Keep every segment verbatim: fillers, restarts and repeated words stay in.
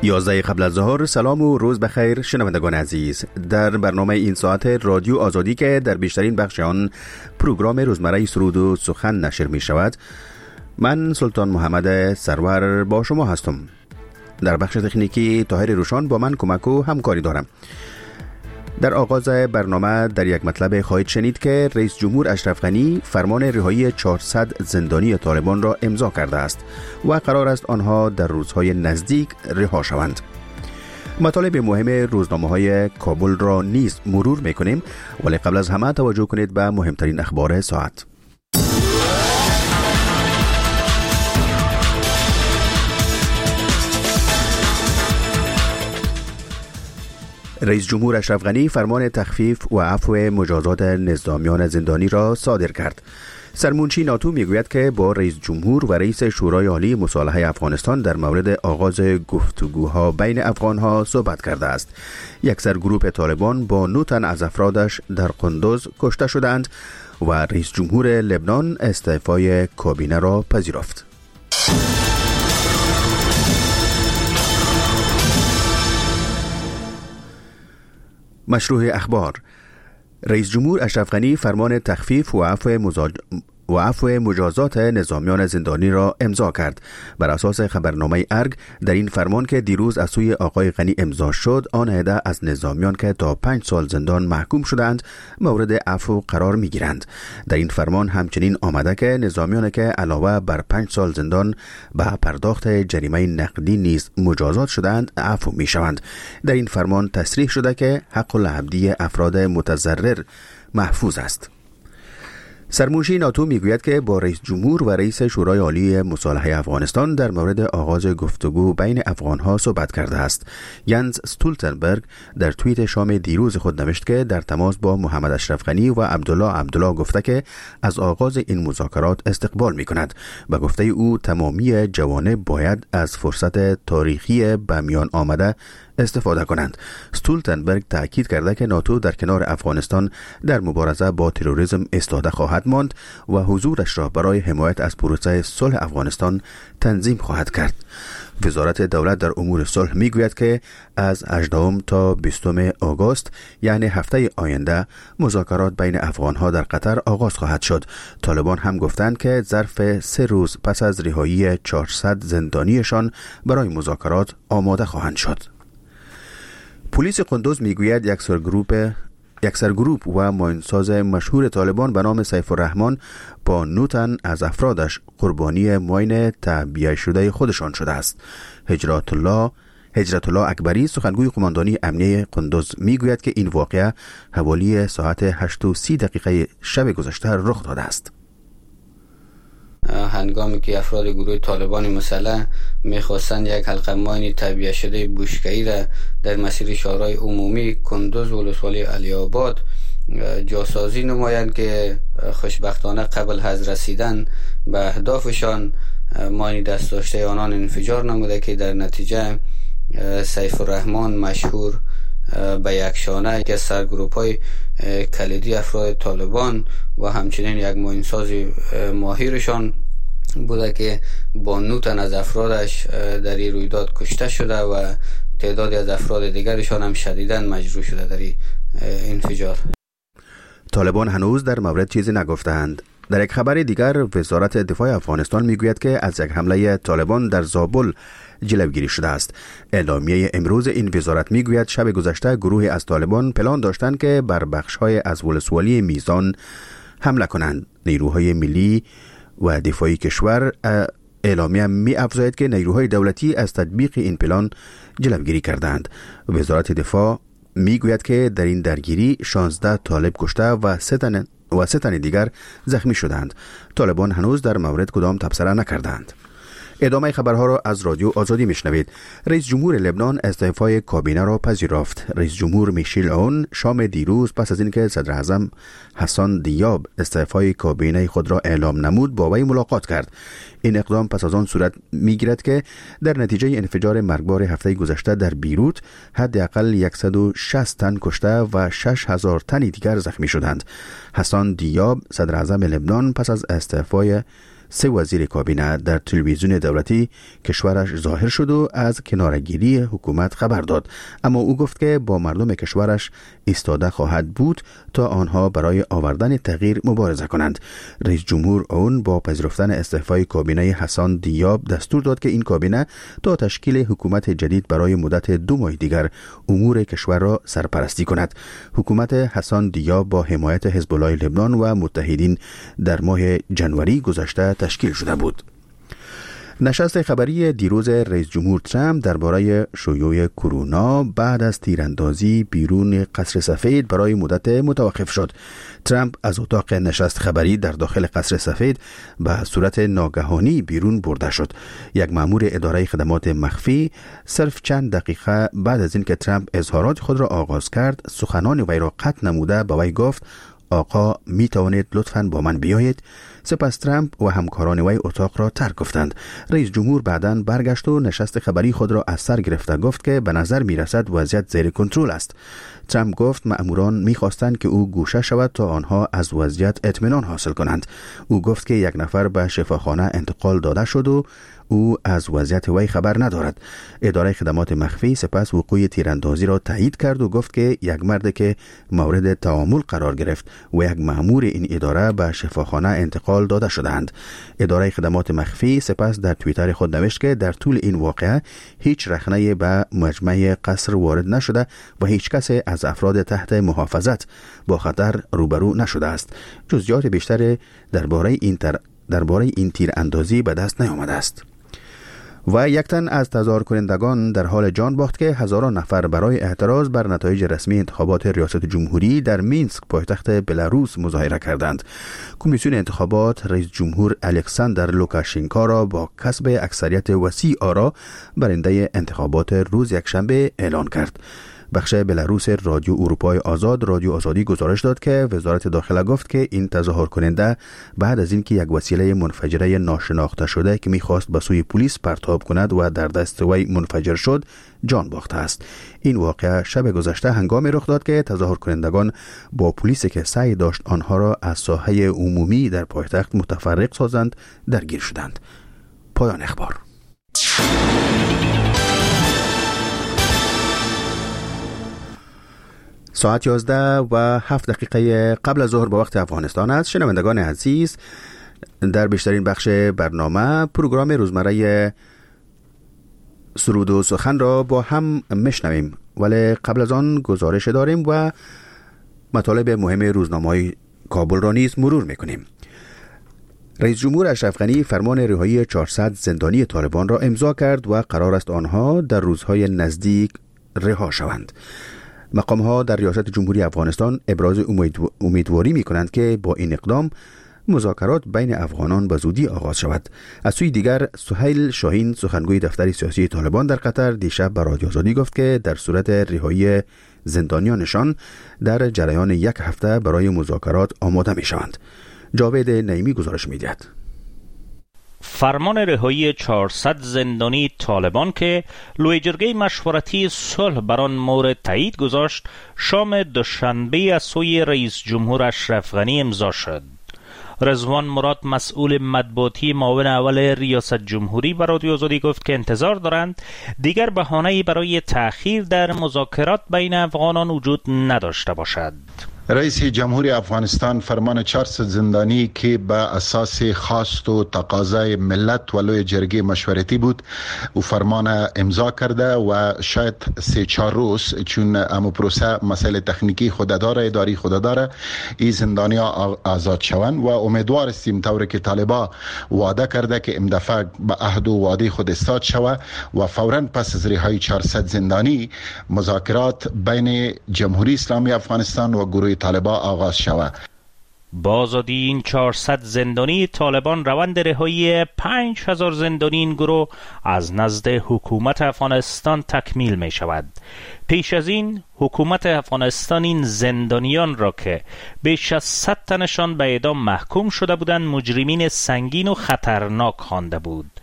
یازده قبل از ظهر. سلام و روز بخیر شنوندگان عزیز. در برنامه این ساعت رادیو آزادی که در بیشترین بخش آن پروگرام روزمره سرود و سخن نشر می شود، من سلطان محمد سرور با شما هستم. در بخش تکنیکی طاهر روشان با من کمک و همکاری دارم. در آغاز برنامه در یک مطلب خواهید شنید که رئیس جمهور اشرف غنی فرمان رهایی چهارصد زندانی طالبان را امضا کرده است و قرار است آنها در روزهای نزدیک رها شوند. مطالب مهم روزنامه‌های کابل را نیز مرور می‌کنیم، ولی قبل از همه توجه کنید به مهمترین اخبار ساعت. رئیس جمهور اشرف غنی فرمان تخفیف و عفو مجازات نظامیان زندانی را صادر کرد. سرمنشی ناتو میگوید که با رئیس جمهور و رئیس شورای عالی مصالحه افغانستان در مورد آغاز گفتگوها بین افغانها صحبت کرده است. یک سرگروه طالبان با نه تن از افرادش در قندوز کشته شدند و رئیس جمهور لبنان استعفای کابینه را پذیرفت. مشروع اخبار. رئیس جمهور اشرف غنی فرمان تخفیف و عفو مزاج... و عفو مجازات نظامیان زندانی را امضا کرد. بر اساس خبرنامه ارگ، در این فرمان که دیروز از سوی آقای غنی امضا شد، آن عده از نظامیان که تا پنج سال زندان محکوم شدند مورد عفو قرار می گیرند. در این فرمان همچنین آمده که نظامیان که علاوه بر پنج سال زندان به پرداخت جریمه نقدی نیز مجازات شدند عفو می شوند. در این فرمان تصریح شده که حق العبدی افراد متضرر محفوظ است. سرمنشی ناتو میگوید که با رئیس جمهور و رئیس شورای عالی مصالحه افغانستان در مورد آغاز گفتگو بین افغانها صحبت کرده است. ینز استولتنبرگ در توییت شام دیروز خود نوشت که در تماس با محمد اشرف غنی و عبدالله عبدالله گفته که از آغاز این مذاکرات استقبال می کند. به گفته او تمامی جوانب باید از فرصت تاریخی به میان آمده استفاده کنند. استولتنبرگ تأکید کرده که ناتو در کنار افغانستان در مبارزه با تروریسم ایستاده خواهد ماند و حضورش را برای حمایت از پروسه صلح افغانستان تنظیم خواهد کرد. وزارت دولت در امور صلح میگوید که از هجدهم تا بیستم آگوست یعنی هفته آینده مذاکرات بین افغانها در قطر آغاز خواهد شد. طالبان هم گفتند که ظرف سه روز پس از رهایی چهارصد زندانیشان برای مذاکرات آماده خواهند شد. پلیس قندوز میگوید یک سرگروه یک سرگروپ و معاونساز مشهور طالبان به نام سیف الرحمن با نه تن از افرادش قربانی معاین تعبیه شده خودشان شده است. هجرت الله هجرت الله اکبری سخنگوی قماندانی امنیه قندوز میگوید که این واقعه حوالی ساعت هشت و سی دقیقه شب گذشته رخ داده است. هنگامی که افراد گروه طالبان مسلح میخواستند یک حلقه ماین تعبیه شده بوشکه‌ای را در مسیر شهرهای عمومی کندوز و ولسوالی علی آباد جاسازی نمایند که خوشبختانه قبل از رسیدن به اهدافشان ماین دست داشته آنان انفجار نموده که در نتیجه سیف الرحمن مشهور به یک شانه که سرگروپ‌های کلیدی افراد طالبان و همچنین یک معاونساز ماهرشان بوده که با نه تن از افرادش در این رویداد کشته شده و تعدادی از افراد دیگرشان هم شدیداً مجروح شده در این انفجار. طالبان هنوز در مورد چیزی نگفتند. در یک خبر دیگر، وزارت دفاع افغانستان میگوید که از یک حمله طالبان در زابل جلوگیری شده است. اعلامیه امروز این وزارت میگوید شب گذشته گروهی از طالبان پلان داشتند که بر بخش‌های از ولسوالی میزان حمله کنند. نیروهای ملی و دفاعی کشور اعلامیه می افزاید که نیروهای دولتی از تطبیق این پلان جلوگیری کردند. وزارت دفاع میگوید که در این درگیری شانزده طالب کشته و سه تن و سه تن دیگر زخمی شدند. طالبان هنوز در مورد کدام تبصره نکردند. ادامه خبرها را از رادیو آزادی میشنوید. رئیس جمهور لبنان استعفای کابینه را پذیرفت. رئیس جمهور میشیل عون شام دیروز پس از اینکه صدر اعظم حسن دیاب استعفای کابینه خود را اعلام نمود با وی ملاقات کرد. این اقدام پس از آن صورت میگیرد که در نتیجه انفجار مرگبار هفته گذشته در بیروت حداقل صد و شصت تن کشته و شش هزار تن دیگر زخمی شدند. حسن دیاب صدر اعظم لبنان پس از استعفای سه وزیر کابینه در تلویزیون دولتی کشورش ظاهر شد و از کنارگیری حکومت خبر داد، اما او گفت که با مردم کشورش ایستاده خواهد بود تا آنها برای آوردن تغییر مبارزه کنند. رئیس جمهور اون با پذیرفتن استعفای کابینه حسن دیاب دستور داد که این کابینه تا تشکیل حکومت جدید برای مدت دو ماه دیگر امور کشور را سرپرستی کند. حکومت حسن دیاب با حمایت حزب الله لبنان و متحدین در ماه ژانویه گذشته تشکیل شده بود. نشست خبری دیروز رئیس جمهور ترامپ درباره شیوع کرونا بعد از تیراندازی بیرون قصر سفید برای مدت متوقف شد. ترامپ از اتاق نشست خبری در داخل قصر سفید به صورت ناگهانی بیرون برده شد. یک مأمور اداره خدمات مخفی صرف چند دقیقه بعد از اینکه ترامپ اظهارات خود را آغاز کرد، سخنان وی را قطع نموده به وی گفت: آقا می توانید لطفاً با من بیایید؟ سپس ترامپ و همکاران وی اتاق را ترک گفتند. رئیس جمهور بعداً برگشت و نشست خبری خود را از سر گرفته گفت که به نظر می رسد وضعیت زیر کنترل است. ترامپ گفت مأموران می خواستند که او گوشه شود تا آنها از وضعیت اطمینان حاصل کنند. او گفت که یک نفر به شفاخانه انتقال داده شد و او از وضعیت وی خبر ندارد. اداره خدمات مخفی سپس وقوع تیراندازی را تایید کرد و گفت که یک مرد که مورد تعامل قرار گرفت و یک مأمور این اداره به شفاخانه انتقال داده شدند. اداره خدمات مخفی سپس در توییتر خود نوشت که در طول این واقعه هیچ رخنه‌ای به مجمع قصر وارد نشده و هیچ کس از افراد تحت محافظت با خطر روبرو نشده است. جزئیات بیشتر درباره این تر... درباره این تیراندازی به دست نیامده است. و یک تن از تظاهر کنندگان در حال جان باخت که هزاران نفر برای اعتراض بر نتایج رسمی انتخابات ریاست جمهوری در مینسک پایتخت بلاروس مظاهره کردند. کمیسیون انتخابات رئیس جمهور الکساندر لوکاشنکو را با کسب اکثریت وسیع آرا برنده انتخابات روز یکشنبه اعلان کرد. بخش بلاروس رادیو اروپای آزاد رادیو آزادی گزارش داد که وزارت داخله گفت که این تظاهر کننده بعد از اینکه یک وسیله منفجره ناشناخته شده که می‌خواست به سوی پلیس پرتاب کند و در دست وی منفجر شد جان باخته است. این واقعه شب گذشته هنگامی رخ داد که تظاهر کنندگان با پلیسی که سعی داشت آنها را از ساحه عمومی در پایتخت متفرق سازند درگیر شدند. پایان اخبار. ساعت یازده و هفت دقیقه قبل از ظهر به وقت افغانستان است. شنوندگان عزیز، در بیشترین بخش برنامه پروگرام روزمره سرود و سخن را با هم میشنویم، ولی قبل از آن گزارش داریم و مطالب مهم روزنامه‌های کابل را نیز مرور میکنیم. رئیس جمهور اشرف غنی فرمان رهایی چهارصد زندانی طالبان را امضا کرد و قرار است آنها در روزهای نزدیک رها شوند. مقام‌ها در ریاست جمهوری افغانستان ابراز امیدواری می‌کنند که با این اقدام مذاکرات بین افغانان به زودی آغاز شود. از سوی دیگر سهیل شاهین سخنگوی دفتر سیاسی طالبان در قطر دیشب به رادیو آزادی گفت که در صورت رهایی زندانیانشان در جریان یک هفته برای مذاکرات آماده می‌شوند. جاوید نعیمی گزارش می‌دهد. فرمان رهایی چهارصد زندانی طالبان که لوی جرگه مشورتی صلح بر آن مورد تایید گذاشت، شام دوشنبه از سوی رئیس جمهور اشرف غنی امضا شد. رضوان مراد مسئول مطبوعاتی معاون اول ریاست جمهوری به رادیو آزادی گفت که انتظار دارند دیگر بهانه‌ای برای تأخیر در مذاکرات بین افغانان وجود نداشته باشد. رئیس جمهوری افغانستان فرمان چهارصد زندانی که به اساس خواست و تقاضای ملت و لوی جرگه مشورتی بود او فرمان امضا کرده و شاید سه چهار روز چون امو پروسه مسئله تکنیکی خود داره اداری خود داره این زندانی ها آزاد شوند و امیدوار استیم طوری که طالبا وعده کرده که این دفعه به عهد و وعده خود استاد شوه و فوراً پس از رهایی چهارصد زندانی مذاکرات بین جمهوری اسلامی افغانستان و گروه طالبان آغاز شود. با آزادی این چهارصد زندانی طالبان روند رهایی پنج هزار زندانی این گروه از نزد حکومت افغانستان تکمیل می شود. پیش از این حکومت افغانستان این زندانیان را که بیش از صد تنشان به اعدام محکوم شده بودند مجرمین سنگین و خطرناک خوانده بود.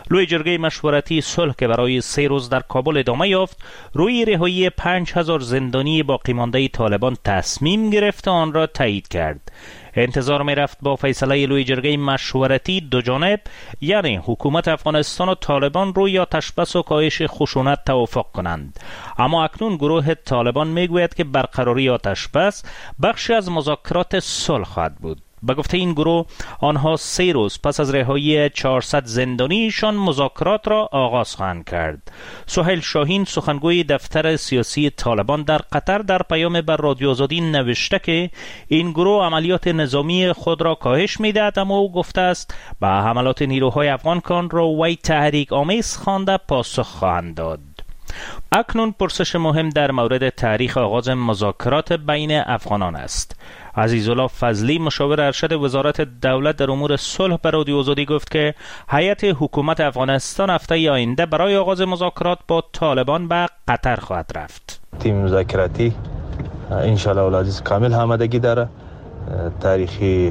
لوی جرگه مشورتی صلح که برای سه روز در کابل ادامه یافت روی رهایی پنج هزار زندانی باقی مانده طالبان تصمیم گرفت و آن را تایید کرد. انتظار می رفت با فیصله لوی جرگه مشورتی دو جانب یعنی حکومت افغانستان و طالبان روی آتش بس و کاهش خشونت توافق کنند، اما اکنون گروه طالبان می گوید که برقراری آتش بس بخشی از مذاکرات صلح خواهد بود. به گفته این گروه آنها سه روز پس از رهایی چهارصد زندانیشان مذاکرات را آغاز خواهند کرد. سهیل شاهین سخنگوی دفتر سیاسی طالبان در قطر در پیام بر رادیو آزادی نوشته که این گروه عملیات نظامی خود را کاهش می‌دهد، اما او گفته است به حملات نیروهای افغان کان را وی تحریک آمیز خوانده پاسخ خواهند داد. اکنون پرسش مهم در مورد تاریخ آغاز مذاکرات بین افغانان است. عزیزالله فضلی مشاور ارشد وزارت دولت در امور صلح به رادیو آزادی گفت که هیئت حکومت افغانستان هفته آینده برای آغاز مذاکرات با طالبان به قطر خواهد رفت. تیم مذاکراتی انشالله العزیز کامل آمادگی داره. تاریخی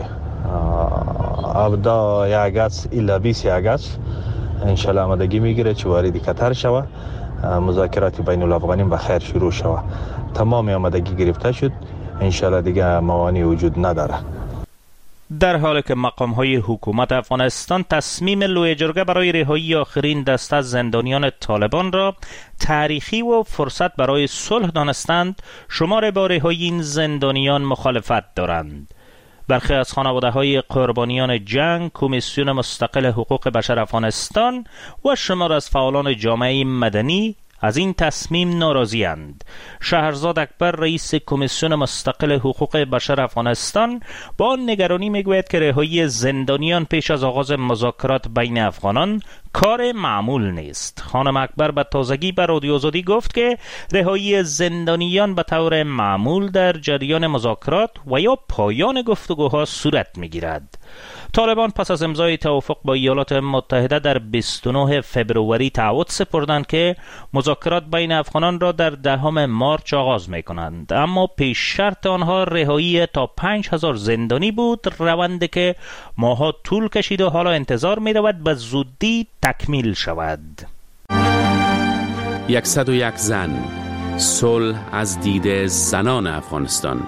ابدا یک اگست الی بیست اگست انشالله آمادگی میگیره که وارد قطر شوه، مذاکرات بین الافغانی به خیر شروع شوه. تمام آمادگی گرفته شد، انشالله دیگه موانعی وجود نداره. در حالی که مقام‌های حکومت افغانستان تصمیم لوی جرگه برای رهایی آخرین دسته از زندانیان طالبان را تاریخی و فرصت برای صلح دانستند، شمار با رهایی این زندانیان مخالفت دارند. برخی از خانواده‌های قربانیان جنگ، کمیسیون مستقل حقوق بشر افغانستان و شمار از فعالان جامعه مدنی از این تصمیم ناراضی اند. شهرزاد اکبر رئیس کمیسیون مستقل حقوق بشر افغانستان با نگرانی میگوید که رهایی زندانیان پیش از آغاز مذاکرات بین افغانان کار معمول نیست. خانم اکبر به تازگی به رادیو آزادی گفت که رهایی زندانیان به طور معمول در جریان مذاکرات و یا پایان گفتگوها صورت میگیرد. طالبان پس از امضای توافق با ایالات متحده در بیست و نه فوریه تعهد سپردند که مذاکرات بین افغانان را در دهم مارس آغاز می کنند، اما پیش شرط آنها رهایی تا پنج هزار زندانی بود، روندی که ماها طول کشید و حالا انتظار می رود به زودی تکمیل شود. صد و یک زن، صلح از دید زنان افغانستان.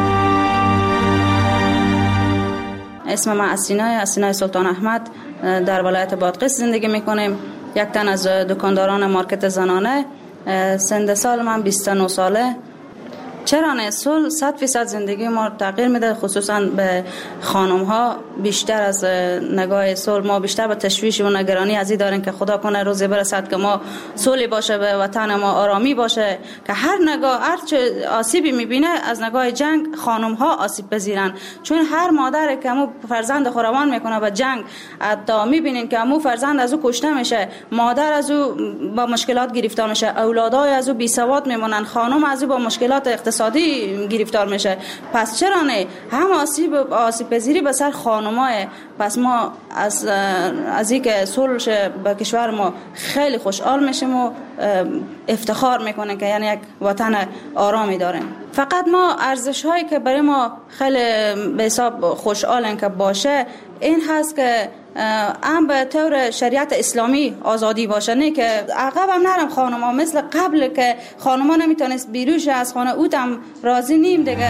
اسم من اسینای اسینای سلطان احمد، در ولایت بادغیس زندگی میکنیم. یک تن از دکانداران مارکت زنانه. سن سال من بیست و نه ساله. چرا نه؟ صلح صد فیصد زندگی ما تغییر میده، خصوصا به خانم ها. بیشتر از نگاه صلح ما بیشتر به تشویش و نگرانی ازی داریم که خدا کنه روزی برسد که ما صلح باشه، به وطن ما آرامی باشه، که هر نگاه هر چه آسیبی میبینه از نگاه جنگ خانم ها آسیب پذیرن. چون هر مادر که مو فرزند خوروان میکنه به جنگ، حتی میبینین که مو فرزند از او کشته میشه، مادر از او با مشکلات گرفتار میشه، اولادای از او بی سواد میمونن، خانم از او با مشکلات اقتصادی گرفتار میشه. پس چرا نه؟ هم آسیب آسیب پذیری به سر خانمای. پس ما از از اینکه صلح به کشور ما خیلی خوشحال میشیم و افتخار میکنیم که یعنی یک وطن آرامی داریم. فقط ما ارزش هایی که برای ما خیلی به حساب خوشحالن که باشه این هست که هم به طور شریعت اسلامی آزادی باشه، نه که عقب هم نرم خانم ها مثل قبل که خانم ها نمیتونست بیروش از خانه اوت هم راضی نیم دیگه.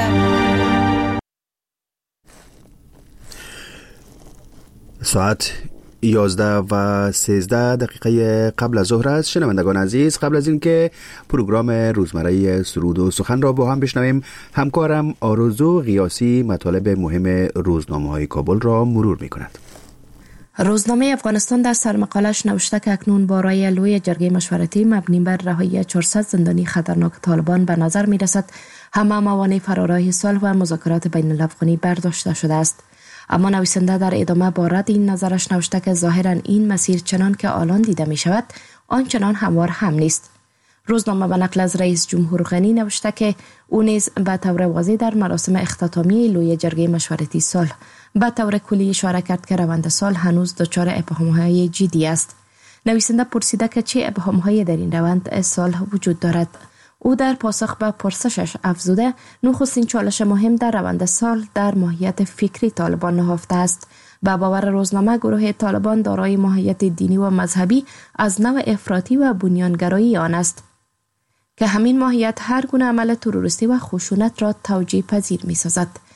ساعت یازده و سیزده دقیقه قبل از ظهر است. شنوندگان عزیز، قبل از اینکه پروگرام روزمره سرود و سخن را با هم بشنویم، همکارم آرزو قیاسی مطالب مهم روزنامه‌های کابل را مرور می‌کند. روزنامه افغانستان در سرمقالش نوشته که اکنون با رأی لوی جرگه مشورتی مبنی بر رهایی چهارصد زندانی خطرناک طالبان به نظر می رسد همه موانع فرارای صلح و مذاکرات بین الافغانی برداشته شده است. اما نویسنده در ادامه با رد این نظرش نوشته که ظاهرا این مسیر چنان که الان دیده می شود آنچنان هموار هم نیست. روزنامه به نقل از رئیس جمهور غنی نوشته که او نیز به طور واضح در مراسم اختتامیه لوی جرگه مشورتی صلح به طور کلی اشاره کرد که روند صلح هنوز دچار ابهام‌های جدی است. نویسنده پرسیده که چه ابهام‌هایی در این روند صلح وجود دارد. او در پاسخ به پرسشش افزوده نخستین چالش مهم در روند صلح در ماهیت فکری طالبان نهفته است. به باور روزنامه، گروه طالبان دارای ماهیت دینی و مذهبی از نوع افراطی و بنیانگرایی آن است که همین ماهیت هر گونه عمل تروریستی و خشونت را توجیه پذیر می سازد.